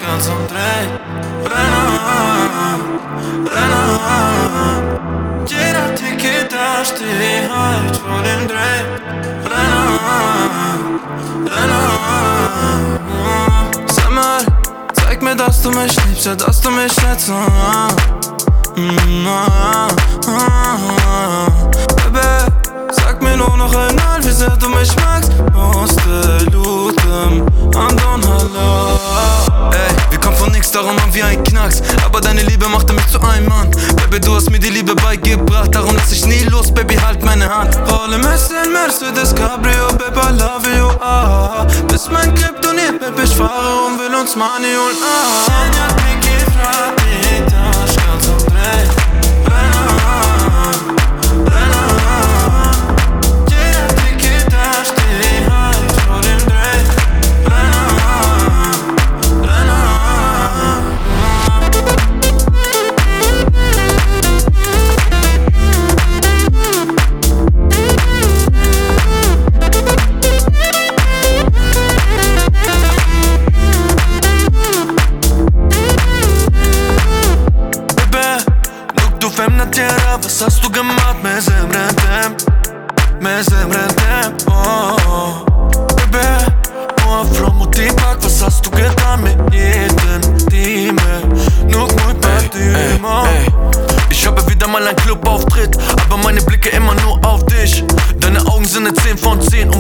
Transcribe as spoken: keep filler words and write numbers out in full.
ganz umdreht. Brenner, Brenner. Jeder Ticket da steht halt vor dem Dreh. Brenner, Brenner. Sag mal, zeig mir, dass du mich liebst, ja, dass du mich schätzt. Mm, ah, ah, ah. Baby, sag mir nur noch einmal, wie sehr du mich magst. Musste looten, Andon, hallo. Ey, wir kommen von nix, darum haben wir einen Knacks. Aber deine Liebe machte mich zu einem Mann. Baby, du hast mir die Liebe beigebracht, darum lass ich nie los, Baby, halt meine Hand. Rolle mich in Mercedes Cabrio, Baby, I love you, ah. Bist mein Kryptonit, Baby, ich fahre und will uns Money holen, ah. Was hast du gemacht? Me zemretem, me zemretem, oh, oh. Baby, nur from Motivak, was hast du getan mit jedem Time? Nur gut bei dir, oh. Ich habe wieder mal einen Clubauftritt, aber meine Blicke immer nur auf dich. Deine Augen sind eine zehn von zehn